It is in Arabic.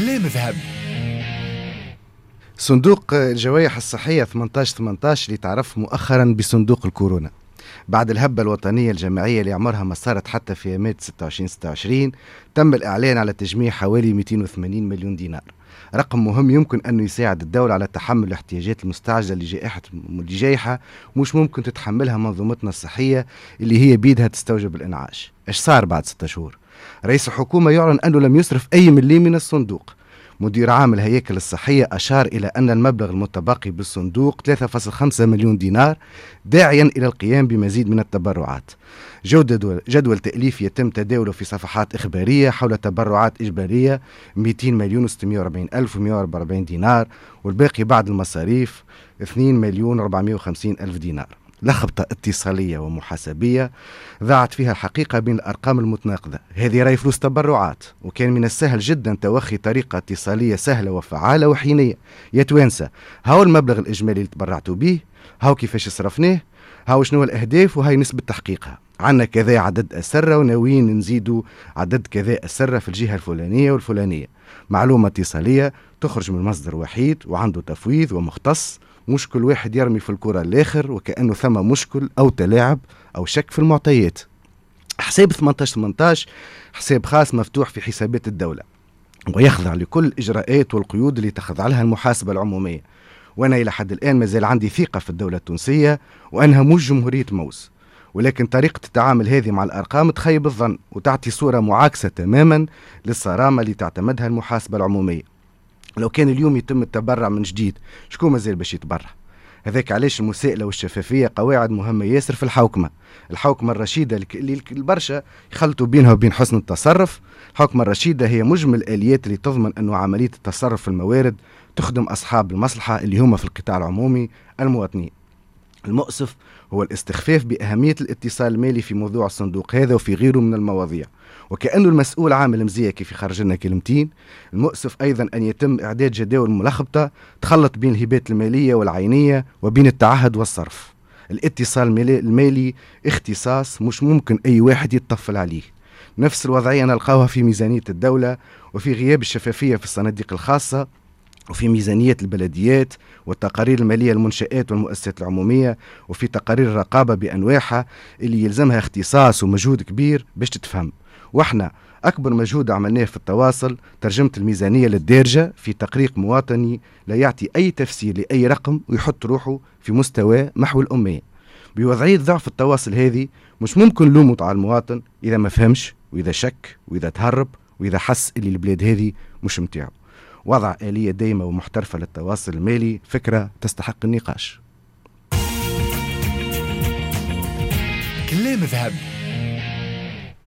كلام ذهب. صندوق الجوائح الصحية 18-18 اللي تعرف مؤخرا بصندوق الكورونا، بعد الهبة الوطنية الجماعية اللي عمرها ما صارت حتى في مات 26 تم الإعلان على تجميع حوالي 280 مليون دينار، رقم مهم يمكن أنه يساعد الدولة على تحمل الاحتياجات المستعجلة لجائحة مش ممكن تتحملها منظومتنا الصحية اللي هي بيدها تستوجب الإنعاش. إيش صار بعد 6 شهور؟ رئيس الحكومة يعلن أنه لم يصرف أي مليم من الصندوق. مدير عام الهياكل الصحية أشار إلى أن المبلغ المتبقي بالصندوق 3.5 مليون دينار، داعيا إلى القيام بمزيد من التبرعات. جدول تأليف يتم تداوله في صفحات إخبارية حول تبرعات إجبارية 200 مليون و640 ألف و144 دينار، والباقي بعد المصاريف 2 مليون و450 ألف دينار. لخبطة اتصالية ومحاسبية ضاعت فيها الحقيقة بين الأرقام المتناقضة. هذه راي فلوس تبرعات، وكان من السهل جدا توخي طريقة اتصالية سهلة وفعالة وحينية. يا توانسة، هاو المبلغ الإجمالي اللي تبرعتوا به، هاو كيفاش صرفناه، هاو شنو الأهداف، وهاي نسبة تحقيقها. عنا كذا عدد أسرة وناويين نزيدوا عدد كذا أسرة في الجهة الفلانية والفلانية. معلومة اتصالية تخرج من مصدر وحيد وعنده تفويض ومختص، مش كل واحد يرمي في الكرة الآخر وكأنه ثم مشكل أو تلاعب أو شك في المعطيات. حساب 18-18 حساب خاص مفتوح في حسابات الدولة، ويخضع لكل الإجراءات والقيود اللي تخضع لها المحاسبة العمومية. وأنا إلى حد الآن مازال عندي ثقة في الدولة التونسية وأنها مش جمهورية موس، ولكن طريقة التعامل هذه مع الأرقام تخيب الظن وتعطي صورة معاكسة تماما للصرامة اللي تعتمدها المحاسبة العمومية. لو كان اليوم يتم التبرع من جديد، شكون مازال باش يتبرع؟ هذاك علاش المساءلة والشفافية قواعد مهمة ياسر في الحوكمة الرشيدة اللي البرشا يخلطوا بينها وبين حسن التصرف. الحوكمة الرشيدة هي مجمل الآليات اللي تضمن أنه عملية التصرف في الموارد تخدم أصحاب المصلحة اللي هم في القطاع العمومي المواطنين. المؤسف هو الاستخفاف بأهمية الاتصال المالي في موضوع الصندوق هذا وفي غيره من المواضيع، وكأنه المسؤول عامل مزية كيف يخرج لنا كلمتين. المؤسف أيضا أن يتم إعداد جداول ملخبطة تخلط بين الهبات المالية والعينية وبين التعهد والصرف. الاتصال المالي اختصاص مش ممكن أي واحد يتطفل عليه. نفس الوضعية نلقاوها في ميزانية الدولة، وفي غياب الشفافية في الصناديق الخاصة، وفي ميزانية البلديات والتقارير المالية للمنشآت والمؤسسات العمومية، وفي تقارير الرقابة بأنواعها اللي يلزمها اختصاص ومجهود كبير باش تتفهم. واحنا أكبر مجهود عملناه في التواصل ترجمة الميزانية للدارجة في تقرير مواطني لا يعطي أي تفسير لأي رقم ويحط روحه في مستوى محو الأمية. بوضعية ضعف التواصل هذه مش ممكن نلومه على المواطن إذا ما فهمش وإذا شك وإذا تهرب وإذا حس اللي البلاد هذه مش متاعه. وضع آلية دايمة ومحترفة للتواصل المالي فكرة تستحق النقاش. كلام ذهب.